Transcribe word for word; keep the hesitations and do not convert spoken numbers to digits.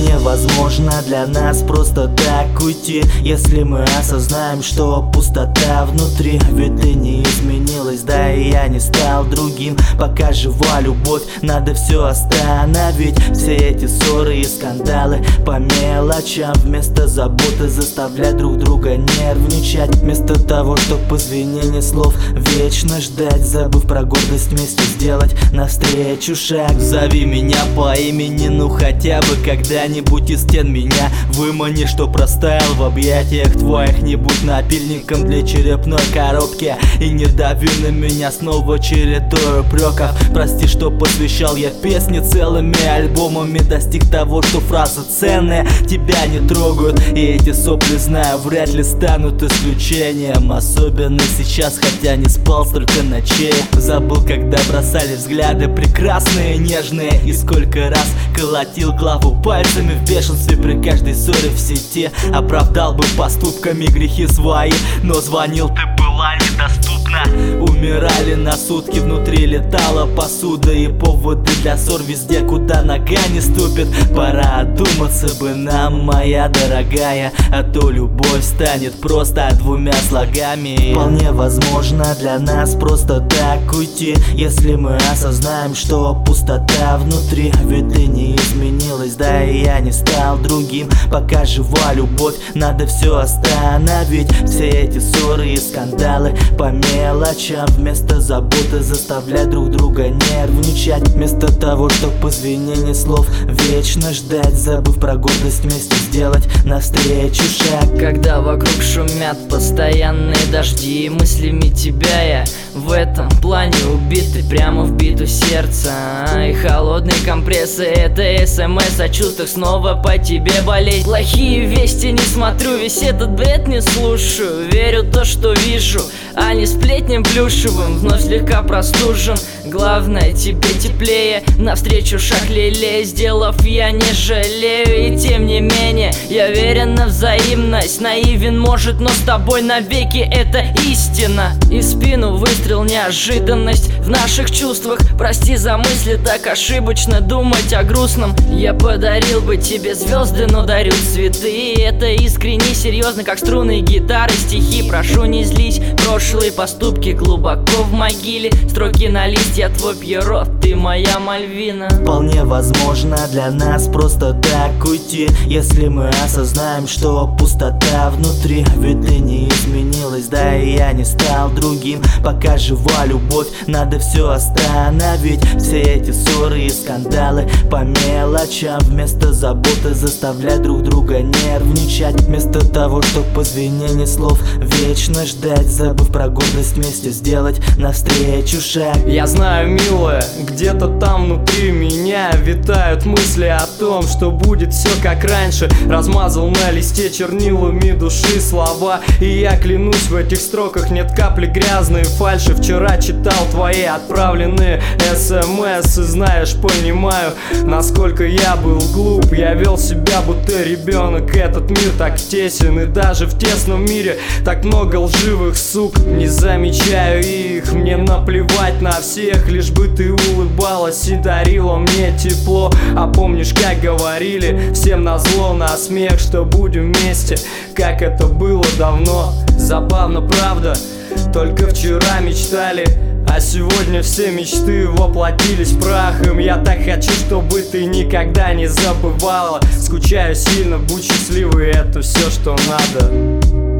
Вполне возможно для нас просто так уйти, если мы осознаем, что пустота внутри. Ведь ты не изменилась, да и я не стал другим. Пока жива любовь, надо все остановить. Все эти ссоры и скандалы по мелочам, вместо заботы заставлять друг друга нервничать. Вместо того, чтоб по извинений слов вечно ждать, забыв про гордость, вместе сделать навстречу шаг. Зови меня по имени, ну хотя бы когда-нибудь из стен меня вымани, что простаял в объятиях твоих. Не будь напильником для черепной коробки и не дави на меня снова чередой упреков. Прости, что посвящал я песни целыми альбомами, достиг того, что фразы ценные тебя не трогают. И эти сопли, знаю, вряд ли станут исключением, особенно сейчас, хотя не спал столько ночей. Забыл, когда бросали взгляды прекрасные, нежные, и сколько раз колотил клаву пальцами в бешенстве при каждой ссоре в сети. Оправдал бы поступками грехи свои, но звонил, ты была недоступна. Умирали на сутки, внутри летала посуда и поводы для ссор везде, куда нога не ступит. Пора одуматься бы нам, моя дорогая, а то любовь станет просто двумя слогами. Вполне возможно для нас просто так уйти, если мы осознаем, что пустота внутри. Ведь ты не изменилась, да и я не стал другим. Пока жива любовь, надо все остановить. Все эти ссоры и скандалы по мелочам, вместо заботы заставлять друг друга нервничать. Вместо того, чтоб по извинений слов вечно ждать, забыв про гордость, вместе сделать навстречу шаг. Когда вокруг шумят постоянные дожди, мыслями тебя я в этом плане убитый, прямо вбит у сердца. И холодные компрессы — это смс о чувствах, снова по тебе болеть. Плохие вести не смотрю, весь этот бред не слушаю. Верю то, что вижу, а не сплетням плюшевым. Вновь слегка простужен, главное тебе теплее. Навстречу шаг лелея, сделав я не жалею. И тем не менее я верен на взаимность. Наивен может, но с тобой навеки это истина. И в спину выстрел, неожиданность в наших чувствах. Прости за мысли, так ошибочно думать о грустном. Я подарил бы тебе звезды, но дарю цветы. И это искренне, серьезно, как струны гитары. Стихи, прошу, не злись, прошлые поступки глубоко в могиле. Строки на листья, твой Пьеро, ты моя Мальвина. Вполне возможно для нас просто так уйти, если мы осознаем, что пустота внутри. Ведь ты не изменилась, да и я не стал другим. Пока жива любовь, надо все остановить. Все эти ссоры и скандалы по мелочам, вместо заботы заставлять друг друга нервничать. Вместо того, чтоб по извинений слов вечно ждать, забыв про гордость, вместе сделать навстречу шаг. Я знаю, милая, где-то там внутри меня витают мысли о том, что будет все как раньше. Размазал на листе чернилами души слова, и я клянусь, в этих строках нет капли грязной фальши. Вчера читал твои отправленные смс, и знаешь, понимаю, насколько я был глуп. Я вел себя будто ребенок, этот мир так тесен, и даже в тесном мире так много лживых сук. Не замечаю их, мне наплевать на всех, лишь бы ты улыбалась и дарила мне тепло. А помнишь, как говорили всем назло на смех, что будем вместе, как это было давно. Забавно, правда, только вчера мечтали, а сегодня все мечты воплотились прахом. Я так хочу, чтобы ты никогда не забывала. Скучаю сильно, будь счастливой, это все, что надо.